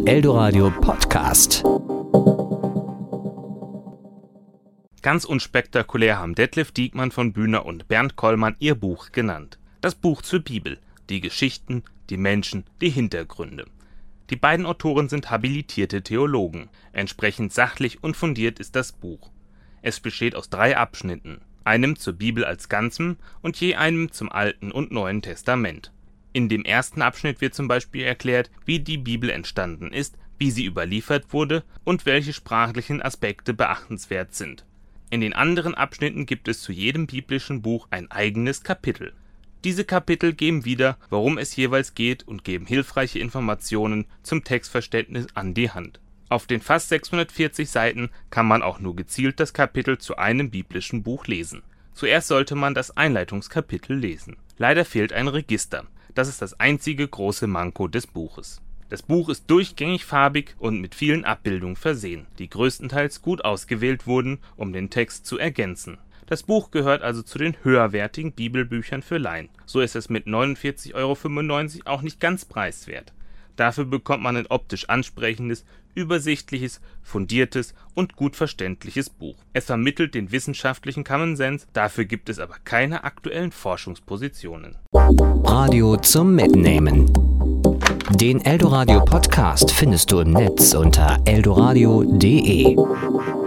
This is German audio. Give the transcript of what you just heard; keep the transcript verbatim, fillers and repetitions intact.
Eldoradio Podcast. Ganz unspektakulär haben Detlev Diekmann von Bühner und Bernd Kollmann ihr Buch genannt. Das Buch zur Bibel, die Geschichten, die Menschen, die Hintergründe. Die beiden Autoren sind habilitierte Theologen. Entsprechend sachlich und fundiert ist das Buch. Es besteht aus drei Abschnitten, einem zur Bibel als Ganzem und je einem zum Alten und Neuen Testament. In dem ersten Abschnitt wird zum Beispiel erklärt, wie die Bibel entstanden ist, wie sie überliefert wurde und welche sprachlichen Aspekte beachtenswert sind. In den anderen Abschnitten gibt es zu jedem biblischen Buch ein eigenes Kapitel. Diese Kapitel geben wieder, worum es jeweils geht und geben hilfreiche Informationen zum Textverständnis an die Hand. Auf den fast sechshundertvierzig Seiten kann man auch nur gezielt das Kapitel zu einem biblischen Buch lesen. Zuerst sollte man das Einleitungskapitel lesen. Leider fehlt ein Register. Das ist das einzige große Manko des Buches. Das Buch ist durchgängig farbig und mit vielen Abbildungen versehen, die größtenteils gut ausgewählt wurden, um den Text zu ergänzen. Das Buch gehört also zu den höherwertigen Bibelbüchern für Laien. So ist es mit neunundvierzig Euro fünfundneunzig auch nicht ganz preiswert. Dafür bekommt man ein optisch ansprechendes, übersichtliches, fundiertes und gut verständliches Buch. Es vermittelt den wissenschaftlichen Common Sense, dafür gibt es aber keine aktuellen Forschungspositionen. Radio zum Mitnehmen. Den Eldoradio Podcast findest du im Netz unter eldoradio punkt de.